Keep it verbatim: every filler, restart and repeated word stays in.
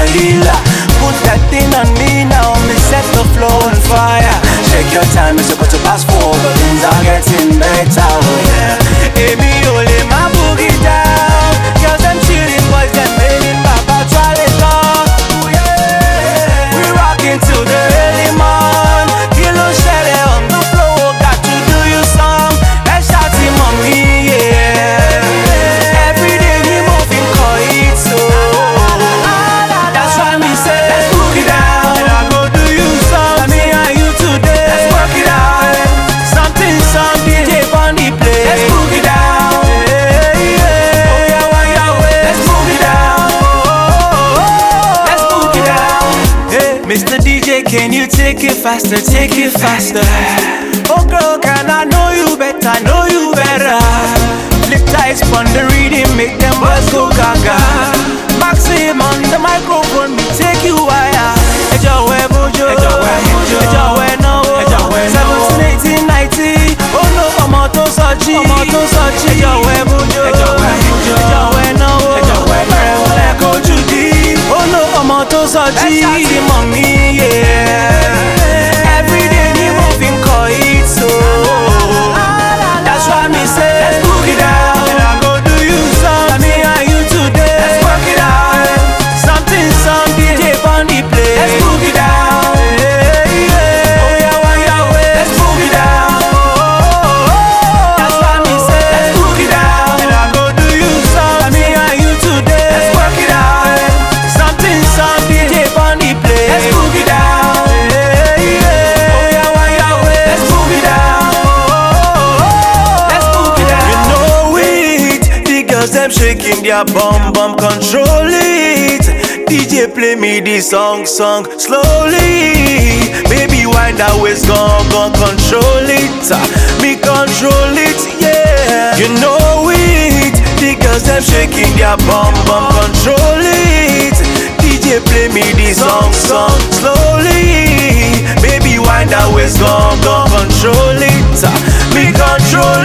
healer. Put that thing on me now, me set the floor on fire. Shake your time, it's about to pass forward, but things are getting better, oh yeah. Amy, only my boogie down. Girls, them chilling, boys, them mailing back out, try it on. Oh yeah. We rockin' till the early morn. Kilo shell on the floor, got to do you some. Let's shout him on me, yeah. Every day we moving coit, so that's why me say, let's boogie down. And I go do you some. Me and you today. Let's work it out. Something, some D J on the play. Let's boogie down. Yeah, yeah. Oh yeah, why your way? Let's boogie down. Let's boogie down. Hey, Mister D J, can you take it faster? Take it faster. Oh girl, can I know you better? Know you better. Flip tights on the reading, make them boys go gaga. Maxim on the microphone, me take you higher. Ejo we bojo, ejo we bojo, ejo we no, ejo we no. seventeen, eighteen, nineteen, oh no, ọmọ tó sọjí, ọmọ tó sọjí. Ejo we bojo, ejo we bojo, ejo we no, ejo we no. Rẹ̀wọ̀lẹ̀ kojú di, oh no, ọmọ tó sọjí. Ẹ ṣáàtì mọ̀ mí, yeah. Every day ni mo fi ń kọ it, so that's why me say, let's boogie down. And I go do you some. Me and you today. Let's work it out. Something, some D J on the play. Let's boogie down. Yeah, yeah. Oh yeah, why your way? Let's boogie down. That's why me say, let's boogie down. And I go do you some. Me and you today. Let's work it out. Something, some D J on the play. Let's boogie down. Yeah, yeah. Oh yeah, why your way? Let's boogie down. Let's boogie down. You know it. The girls them shaking their bum bum, control it. D J play me the song song slowly. Baby wind that waist, gon' gon' control it. Me control it, yeah. You know it. The girls them shaking their bum bum, control it. D J play me the song song slowly. Baby wind that waist, gon' gon' control it. Me control